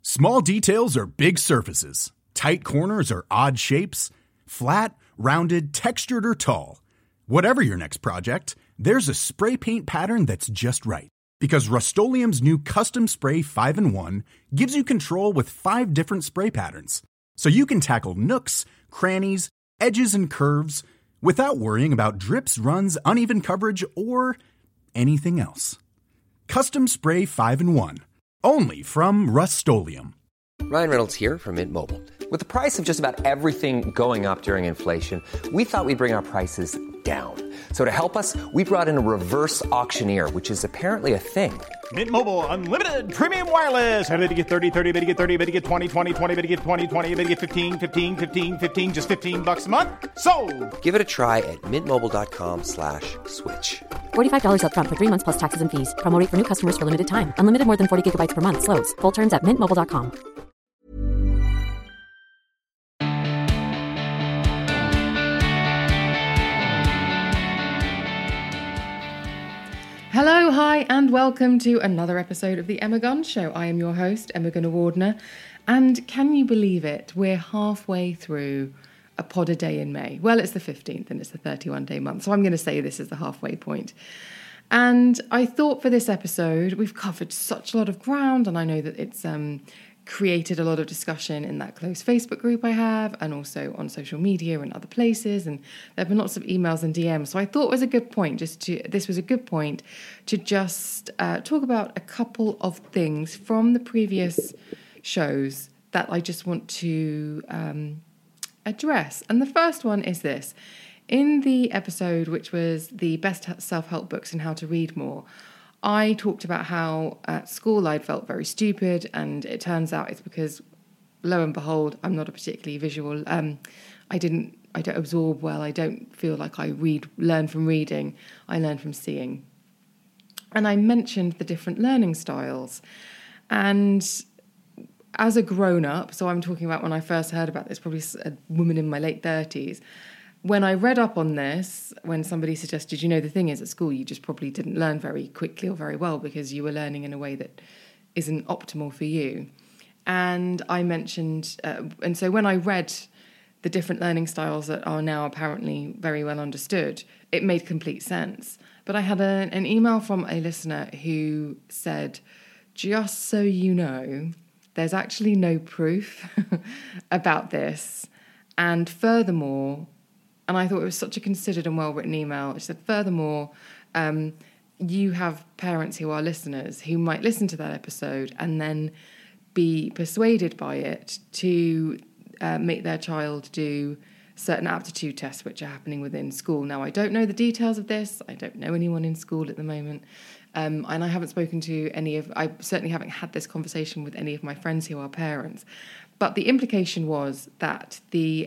Small details are big surfaces. Tight corners are odd shapes. Flat, rounded, textured, or tall. Whatever your next project, there's a spray paint pattern that's just right. Because Rust-Oleum's new Custom Spray 5-in-1 gives you control with 5 different spray patterns. So you can tackle nooks, crannies, edges, and curves without worrying about drips, runs, uneven coverage, or anything else. Custom Spray 5-in-1. Only from Rust-Oleum. Ryan Reynolds here from Mint Mobile. With the price of just about everything going up during inflation, we thought we'd bring our prices down. So to help us, we brought in a reverse auctioneer, which is apparently a thing. Mint Mobile Unlimited Premium Wireless. How to get 30, 30, how to get 30, how to get 20, 20, 20, how to get 20, 20, how to get 15, 15, 15, 15, just $15 a month? Sold! Give it a try at mintmobile.com/switch. $45 up front for 3 months plus taxes and fees. Promo rate for new customers for limited time. Unlimited more than 40 gigabytes per month. Slows full terms at mintmobile.com. Hello, hi, and welcome to another episode of The Emma Gunn Show. I am your host, Emma Gunn-Awardner, and can you believe it? We're halfway through a pod a day in May. Well, it's the 15th and it's the 31-day month, so I'm going to say this is the halfway point. And I thought for this episode, we've covered such a lot of ground, and I know that it's created a lot of discussion in that close Facebook group I have, and also on social media and other places, and there have been lots of emails and DMs. So I thought it was a good point this was a good point to just talk about a couple of things from the previous shows that I just want to address. And the first one is this. In the episode, which was the best self-help books and how to read more, I talked about how at school I'd felt very stupid, and it turns out it's because, lo and behold, I'm not a particularly visual. I don't absorb well. I don't feel like I learn from reading. I learn from seeing. And I mentioned the different learning styles. And as a grown-up, so I'm talking about when I first heard about this, probably a woman in my late 30s, when I read up on this, when somebody suggested, the thing is at school you just probably didn't learn very quickly or very well because you were learning in a way that isn't optimal for you. And I mentioned, and so when I read the different learning styles that are now apparently very well understood, it made complete sense. But I had an email from a listener who said, just so you know, there's actually no proof about this. And furthermore, and I thought it was such a considered and well-written email. She said, furthermore, you have parents who are listeners who might listen to that episode and then be persuaded by it to make their child do certain aptitude tests which are happening within school. Now, I don't know the details of this. I don't know anyone in school at the moment. And I haven't spoken to I certainly haven't had this conversation with any of my friends who are parents. But the implication was that the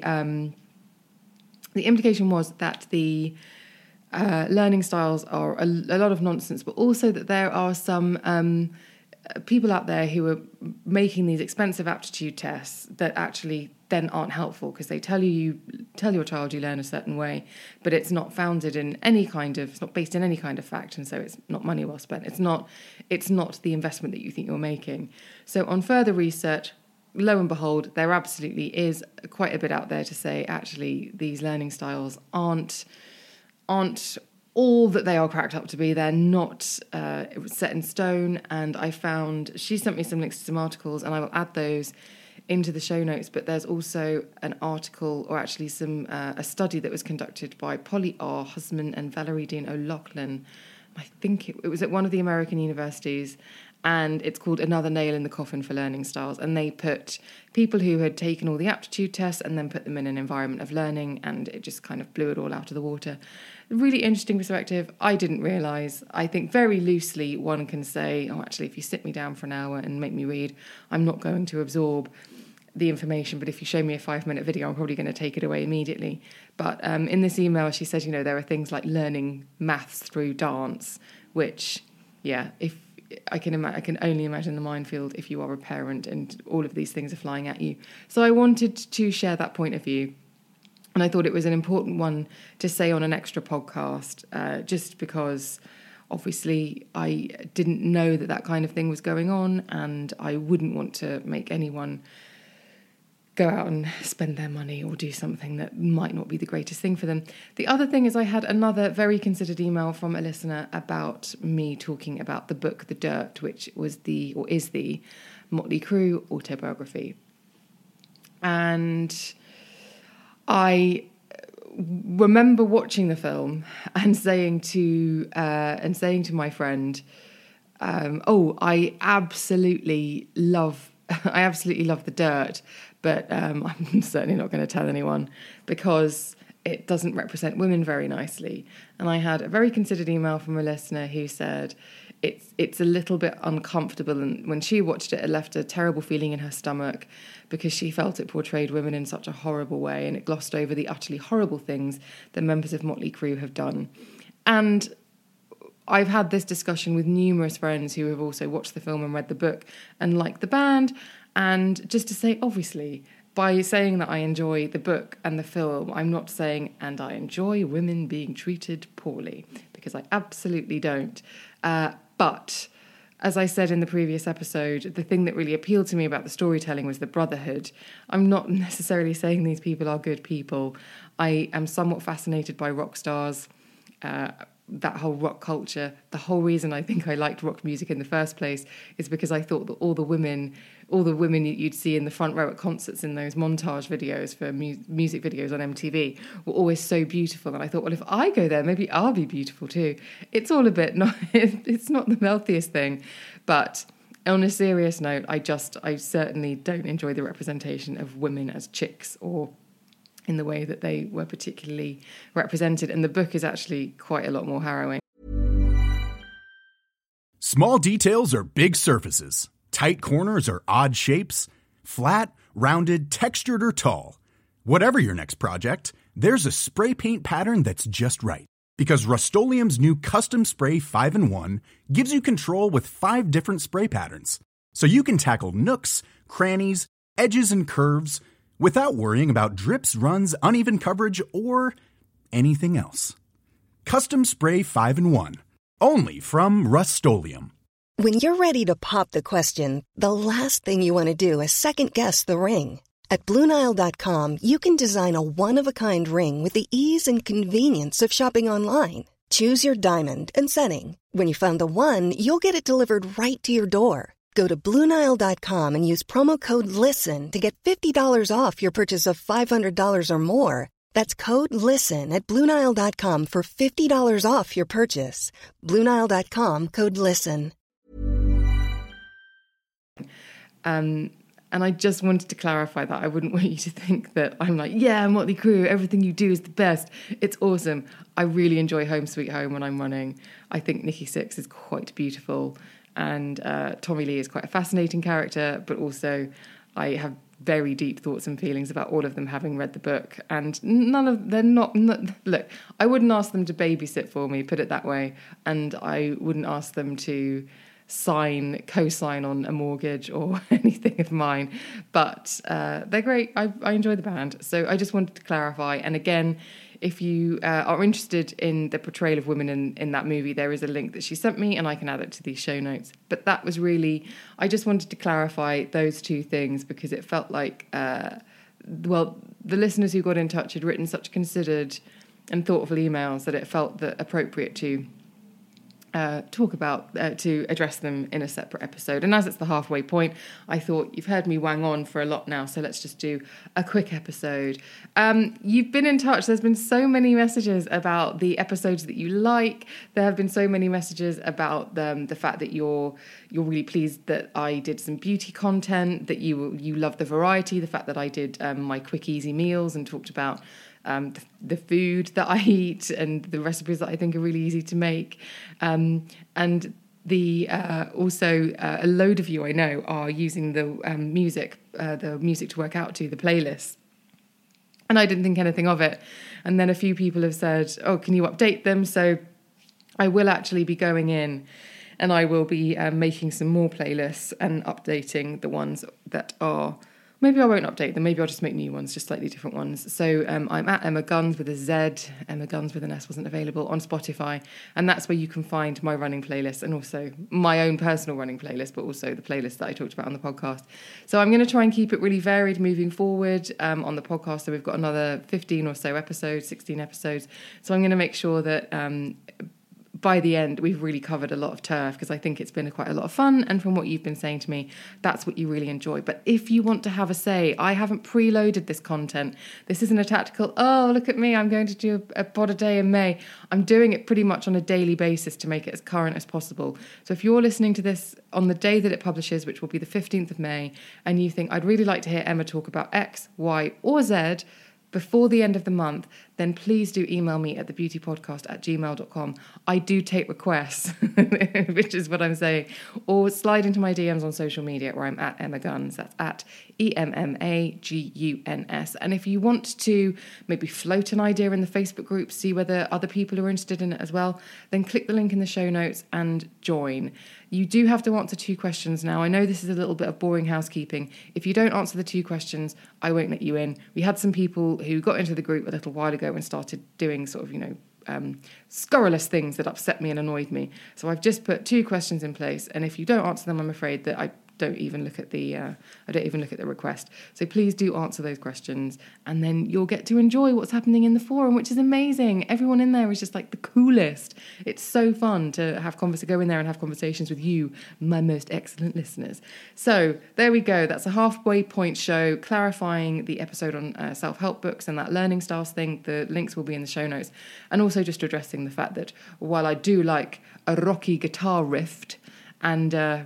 learning styles are a lot of nonsense, but also that there are some people out there who are making these expensive aptitude tests that actually then aren't helpful because they tell your child you learn a certain way, but it's not founded in it's not based in any kind of fact, and so it's not money well spent. It's not the investment that you think you're making. So on further research, lo and behold, there absolutely is quite a bit out there to say, actually, these learning styles aren't all that they are cracked up to be. They're not set in stone. And she sent me some links to some articles, and I will add those into the show notes. But there's also an article, or actually a study that was conducted by Polly R. Husman and Valerie Dean O'Loughlin. I think it was at one of the American universities. And it's called Another Nail in the Coffin for Learning Styles. And they put people who had taken all the aptitude tests and then put them in an environment of learning, and it just kind of blew it all out of the water. Really interesting perspective. I didn't realise. I think very loosely one can say, actually, if you sit me down for an hour and make me read, I'm not going to absorb the information. But if you show me a 5-minute video, I'm probably going to take it away immediately. But in this email, she said, there are things like learning maths through dance, which, if I can only imagine the minefield if you are a parent and all of these things are flying at you. So I wanted to share that point of view. And I thought it was an important one to say on an extra podcast, just because Obviously, I didn't know that kind of thing was going on, and I wouldn't want to make anyone go out and spend their money or do something that might not be the greatest thing for them. The other thing is I had another very considered email from a listener about me talking about the book The Dirt, which is the Motley Crue autobiography. And I remember watching the film and saying to my friend, I absolutely love The Dirt, but I'm certainly not going to tell anyone because it doesn't represent women very nicely. And I had a very considered email from a listener who said it's a little bit uncomfortable, and when she watched it left a terrible feeling in her stomach because she felt it portrayed women in such a horrible way, and it glossed over the utterly horrible things that members of Motley Crue have done. And I've had this discussion with numerous friends who have also watched the film and read the book and liked the band. And just to say, obviously, by saying that I enjoy the book and the film, I'm not saying, and I enjoy women being treated poorly, because I absolutely don't. But as I said in the previous episode, the thing that really appealed to me about the storytelling was the brotherhood. I'm not necessarily saying these people are good people. I am somewhat fascinated by rock stars, that whole rock culture. The whole reason I think I liked rock music in the first place is because I thought that all the women you'd see in the front row at concerts in those montage videos for music videos on MTV were always so beautiful. And I thought, well, if I go there, maybe I'll be beautiful too. It's all a bit, it's not the healthiest thing. But on a serious note, I certainly don't enjoy the representation of women as chicks or in the way that they were particularly represented. And the book is actually quite a lot more harrowing. Small details are big surfaces. Tight corners are odd shapes. Flat, rounded, textured, or tall. Whatever your next project, there's a spray paint pattern that's just right. Because Rust-Oleum's new Custom Spray 5-in-1 gives you control with 5 different spray patterns. So you can tackle nooks, crannies, edges, and curves without worrying about drips, runs, uneven coverage, or anything else. Custom Spray 5-in-1. Only from Rust-Oleum. When you're ready to pop the question, the last thing you want to do is second-guess the ring. At BlueNile.com, you can design a one-of-a-kind ring with the ease and convenience of shopping online. Choose your diamond and setting. When you find the one, you'll get it delivered right to your door. Go to BlueNile.com and use promo code LISTEN to get $50 off your purchase of $500 or more. That's code LISTEN at BlueNile.com for $50 off your purchase. BlueNile.com, code LISTEN. And I just wanted to clarify that. I wouldn't want you to think that I'm like, yeah, Motley Crue, everything you do is the best. It's awesome. I really enjoy Home Sweet Home when I'm running. I think Nikki Sixx is quite beautiful. And Tommy Lee is quite a fascinating character, but also I have very deep thoughts and feelings about all of them having read the book. And look, I wouldn't ask them to babysit for me, put it that way. And I wouldn't ask them to co-sign on a mortgage or anything of mine. But they're great. I enjoy the band. So I just wanted to clarify. And again, if you are interested in the portrayal of women in that movie, there is a link that she sent me and I can add it to these show notes. But that was really, I just wanted to clarify those two things because it felt like, the listeners who got in touch had written such considered and thoughtful emails that it felt that appropriate to talk about, to address them in a separate episode. And as it's the halfway point, I thought you've heard me wang on for a lot now, so let's just do a quick episode. You've been in touch. There's been so many messages about the episodes that you like. There have been so many messages about the fact that you're really pleased that I did some beauty content, that you love the variety, the fact that I did my quick, easy meals and talked about the food that I eat and the recipes that I think are really easy to make. And the also a load of you I know are using the music to work out to, the playlist. And I didn't think anything of it. And then a few people have said, oh, can you update them? So I will actually be going in and I will be making some more playlists and updating the ones that are Maybe I won't update them. Maybe I'll just make new ones, just slightly different ones. So I'm at Emma Guns with a Z. Emma Guns with an S wasn't available on Spotify. And that's where you can find my running playlist and also my own personal running playlist, but also the playlist that I talked about on the podcast. So I'm going to try and keep it really varied moving forward on the podcast. So we've got another 15 or so episodes, 16 episodes. So I'm going to make sure that by the end, we've really covered a lot of turf because I think it's been quite a lot of fun. And from what you've been saying to me, that's what you really enjoy. But if you want to have a say, I haven't preloaded this content. This isn't a tactical, oh, look at me, I'm going to do a pod a day in May. I'm doing it pretty much on a daily basis to make it as current as possible. So if you're listening to this on the day that it publishes, which will be the 15th of May, and you think, I'd really like to hear Emma talk about X, Y, or Z before the end of the month, then please do email me at thebeautypodcast@gmail.com. I do take requests, which is what I'm saying. Or slide into my DMs on social media where I'm at Emma Guns. That's at EMMAGUNS. And if you want to maybe float an idea in the Facebook group, see whether other people are interested in it as well, then click the link in the show notes and join. You do have to answer 2 questions now. I know this is a little bit of boring housekeeping. If you don't answer the 2 questions, I won't let you in. We had some people who got into the group a little while ago and started doing sort of, scurrilous things that upset me and annoyed me. So I've just put 2 questions in place. And if you don't answer them, I'm afraid that I don't even look at the request. So please do answer those questions, and then you'll get to enjoy what's happening in the forum, which is amazing. Everyone in there is just like the coolest. It's so fun to go in there and have conversations with you, my most excellent listeners. So there we go. That's a halfway point show clarifying the episode on self-help books and that learning styles thing. The links will be in the show notes, and also just addressing the fact that while I do like a rocky guitar riff and an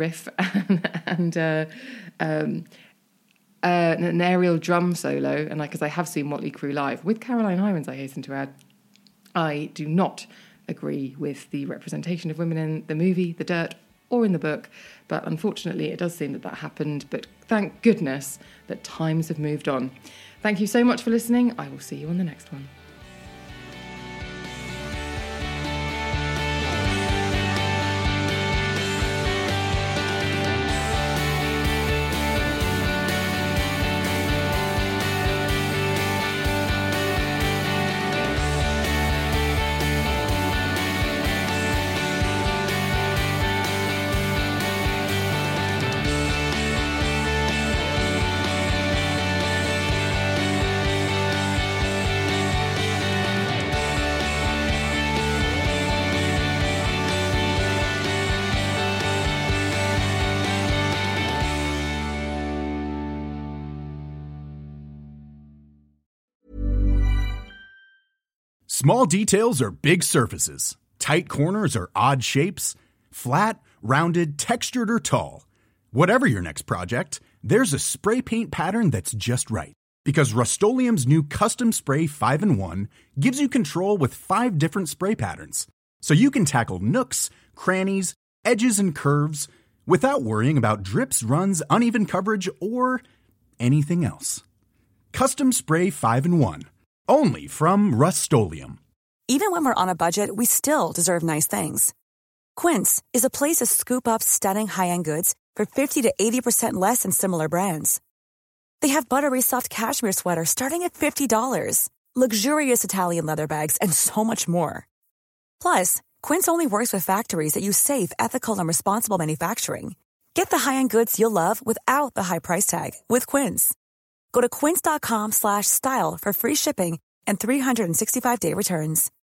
aerial drum solo, and because I have seen Motley Crue live with Caroline Hirons, I hasten to add, I do not agree with the representation of women in the movie The Dirt or in the book, but unfortunately it does seem that happened. But thank goodness that times have moved on. Thank you so much for listening. I will see you on the next one. Small details are big surfaces. Tight corners are odd shapes. Flat, rounded, textured, or tall. Whatever your next project, there's a spray paint pattern that's just right. Because Rust-Oleum's new Custom Spray 5-in-1 gives you control with 5 different spray patterns. So you can tackle nooks, crannies, edges, and curves without worrying about drips, runs, uneven coverage, or anything else. Custom Spray 5-in-1. Only from Rust-Oleum. Even when we're on a budget, we still deserve nice things. Quince is a place to scoop up stunning high-end goods for 50 to 80% less than similar brands. They have buttery soft cashmere sweaters starting at $50, luxurious Italian leather bags, and so much more. Plus, Quince only works with factories that use safe, ethical, and responsible manufacturing. Get the high-end goods you'll love without the high price tag with Quince. Go to quince.com/style for free shipping and 365-day returns.